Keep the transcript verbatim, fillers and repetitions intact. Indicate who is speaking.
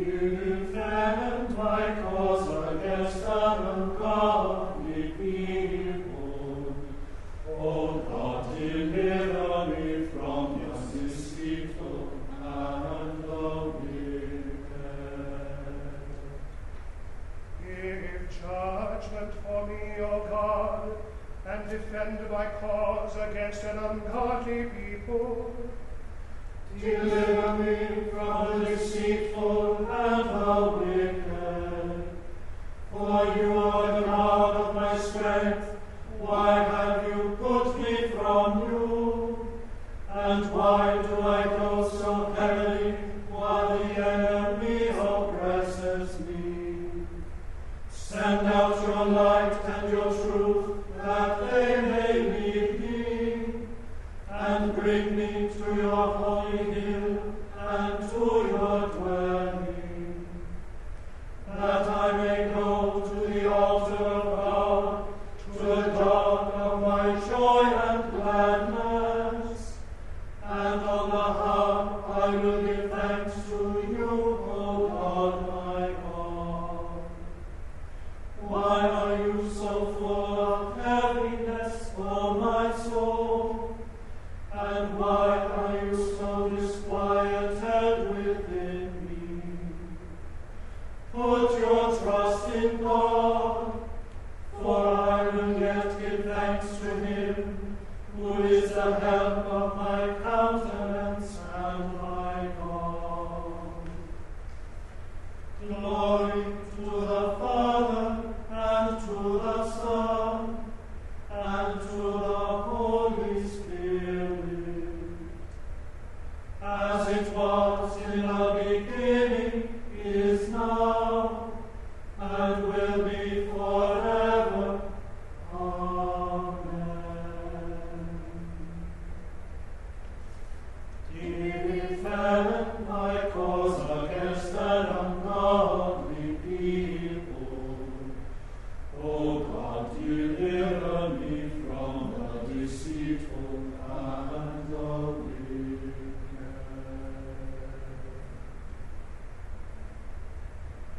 Speaker 1: defend my cause against an ungodly people. O God, deliver me from the deceitful and the wicked.
Speaker 2: Give judgment for me, O God, and defend my cause against an ungodly people.
Speaker 1: Deliver me from the deceitful and the wicked. For you are the God of my strength. Why have you put me from you? And why do I go so heavily while the enemy oppresses me? Send out your light and your truth, that they may lead me, and bring me to your holy hill and to your dwelling, that I may go to the altar of God, to the God of my joy and gladness, and on the harp I will give thanks to you, O God my God. Why are you so full of heaviness, O my soul? And why are you so disquieted within me? Put your trust in God, for I will yet give thanks to him, who is the help of my countenance and my God. Glory to the Father, and to the Son, and to the Holy Spirit, as it was in the beginning, is now, and will be forever. Amen. Defend my cause against an